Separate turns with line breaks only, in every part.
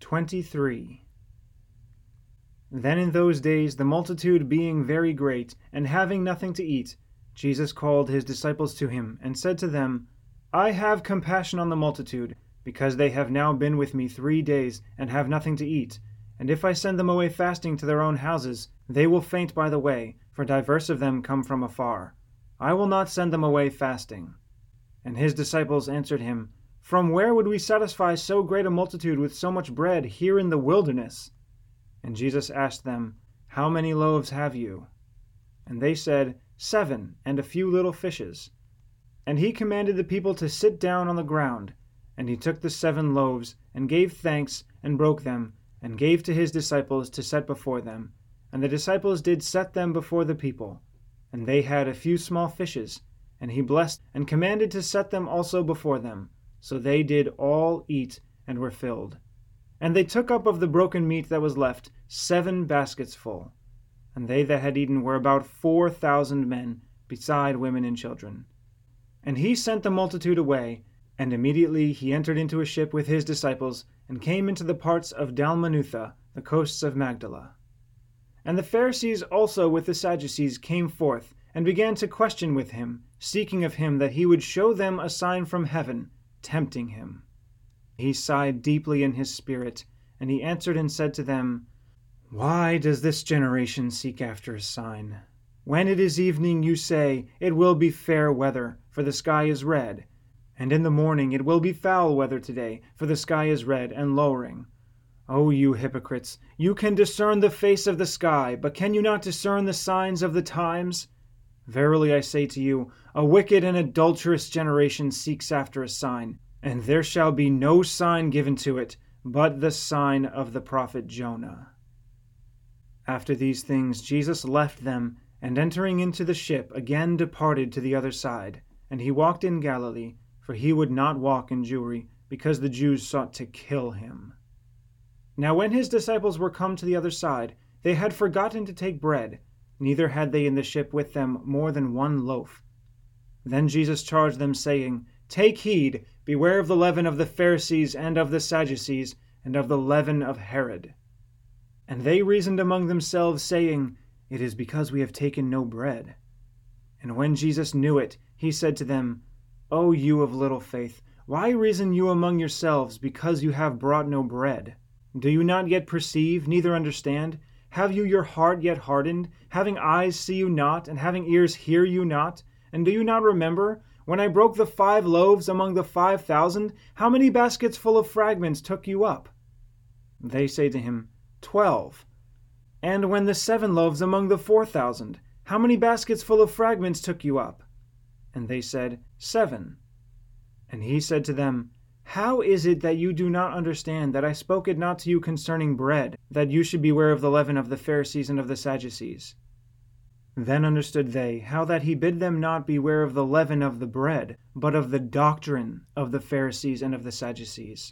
23. Then in those days, the multitude being very great, and having nothing to eat, Jesus called his disciples to him, and said to them, I have compassion on the multitude, because they have now been with me 3 days, and have nothing to eat. And if I send them away fasting to their own houses, they will faint by the way, for divers of them come from afar. I will not send them away fasting. And his disciples answered him, From where would we satisfy so great a multitude with so much bread here in the wilderness? And Jesus asked them, How many loaves have you? And they said, 7, and a few little fishes. And he commanded the people to sit down on the ground. And he took the 7 loaves, and gave thanks, and broke them, and gave to his disciples to set before them. And the disciples did set them before the people. And they had a few small fishes, and he blessed, and commanded to set them also before them. So they did all eat, and were filled. And they took up of the broken meat that was left 7 baskets full. And they that had eaten were about 4,000 men, beside women and children. And he sent the multitude away, and immediately he entered into a ship with his disciples, and came into the parts of Dalmanutha, the coasts of Magdala. And the Pharisees also with the Sadducees came forth, and began to question with him, seeking of him that he would show them a sign from heaven, tempting him. He sighed deeply in his spirit, and he answered and said to them, Why does this generation seek after a sign? When it is evening, you say, It will be fair weather, for the sky is red. And in the morning it will be foul weather today, for the sky is red and lowering. O you hypocrites, you can discern the face of the sky, but can you not discern the signs of the times? Verily I say to you, a wicked and adulterous generation seeks after a sign, and there shall be no sign given to it, but the sign of the prophet Jonah. After these things Jesus left them, and entering into the ship again departed to the other side, and he walked in Galilee, for he would not walk in Jewry, because the Jews sought to kill him. Now when his disciples were come to the other side, they had forgotten to take bread, neither had they in the ship with them more than 1 loaf. Then Jesus charged them, saying, Take heed, beware of the leaven of the Pharisees and of the Sadducees, and of the leaven of Herod. And they reasoned among themselves, saying, It is because we have taken no bread. And when Jesus knew it, he said to them, O you of little faith, why reason you among yourselves, because you have brought no bread? Do you not yet perceive, neither understand? Have you your heart yet hardened? Having eyes see you not, and having ears hear you not? And do you not remember, when I broke the 5 loaves among the 5,000, how many baskets full of fragments took you up? They say to him, 12. And when the 7 loaves among the 4,000, how many baskets full of fragments took you up? And they said, 7. And he said to them, How is it that you do not understand that I spoke it not to you concerning bread, that you should beware of the leaven of the Pharisees and of the Sadducees? Then understood they how that he bid them not beware of the leaven of the bread, but of the doctrine of the Pharisees and of the Sadducees.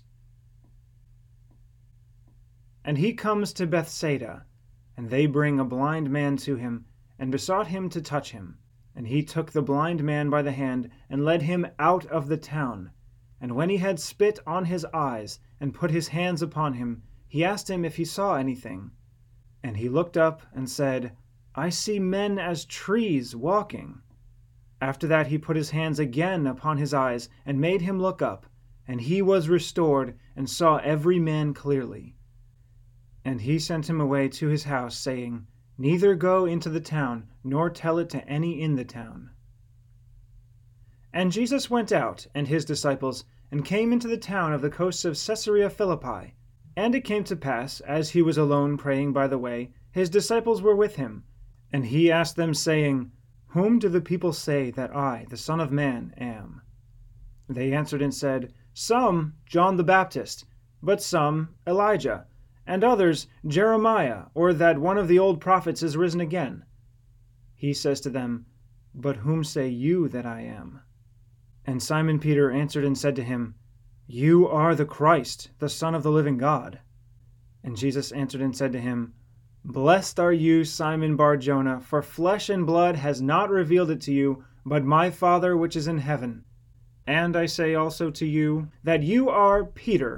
And he comes to Bethsaida, and they bring a blind man to him, and besought him to touch him. And he took the blind man by the hand, and led him out of the town. And when he had spit on his eyes, and put his hands upon him, he asked him if he saw anything. And he looked up, and said, I see men as trees walking. After that he put his hands again upon his eyes, and made him look up. And he was restored, and saw every man clearly. And he sent him away to his house, saying, Neither go into the town, nor tell it to any in the town. And Jesus went out, and his disciples, and came into the town of the coasts of Caesarea Philippi. And it came to pass, as he was alone praying by the way, his disciples were with him. And he asked them, saying, Whom do the people say that I, the Son of Man, am? They answered and said, Some, John the Baptist, but some, Elijah, and others, Jeremiah, or that one of the old prophets is risen again. He says to them, But whom say you that I am? And Simon Peter answered and said to him, You are the Christ, the Son of the living God. And Jesus answered and said to him, Blessed are you, Simon Bar-Jonah, for flesh and blood has not revealed it to you, but my Father which is in heaven. And I say also to you, that you are Peter,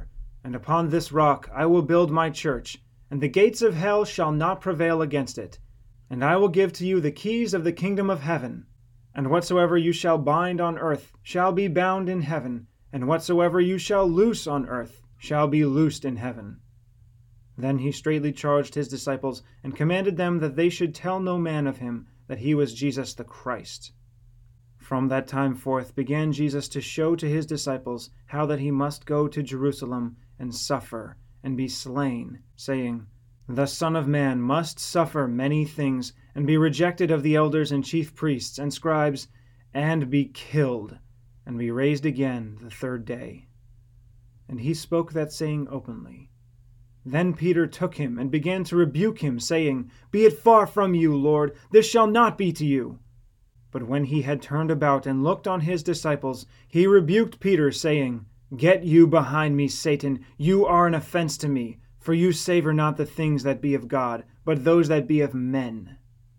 and upon this rock I will build my church, and the gates of hell shall not prevail against it. And I will give to you the keys of the kingdom of heaven. And whatsoever you shall bind on earth shall be bound in heaven, and whatsoever you shall loose on earth shall be loosed in heaven." Then he straitly charged his disciples, and commanded them that they should tell no man of him that he was Jesus the Christ. From that time forth began Jesus to show to his disciples how that he must go to Jerusalem and suffer and be slain, saying, "The Son of Man must suffer many things, and be rejected of the elders and chief priests and scribes, and be killed, and be raised again the third day." And he spoke that saying openly. Then Peter took him and began to rebuke him, saying, "Be it far from you, Lord, this shall not be to you." But when he had turned about and looked on his disciples, he rebuked Peter, saying, "Get you behind me, Satan, you are an offense to me, for you savor not the things that be of God, but those that be of men."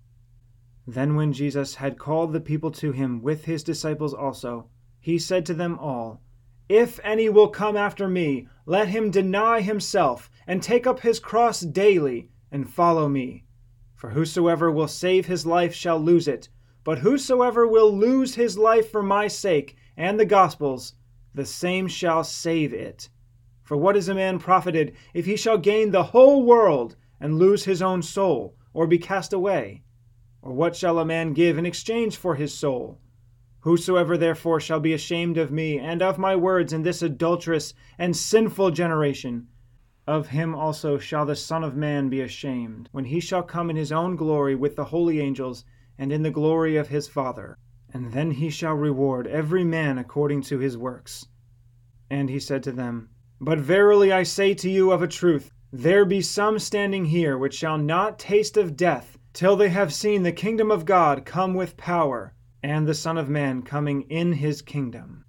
Then when Jesus had called the people to him with his disciples also, he said to them all, "If any will come after me, let him deny himself, and take up his cross daily, and follow me. For whosoever will save his life shall lose it, but whosoever will lose his life for my sake and the gospel's, the same shall save it. For what is a man profited if he shall gain the whole world and lose his own soul, or be cast away? Or what shall a man give in exchange for his soul? Whosoever therefore shall be ashamed of me and of my words in this adulterous and sinful generation, of him also shall the Son of Man be ashamed, when he shall come in his own glory with the holy angels, and in the glory of his Father. And then he shall reward every man according to his works." And he said to them, "But verily I say to you of a truth, there be some standing here which shall not taste of death, till they have seen the kingdom of God come with power, and the Son of Man coming in his kingdom."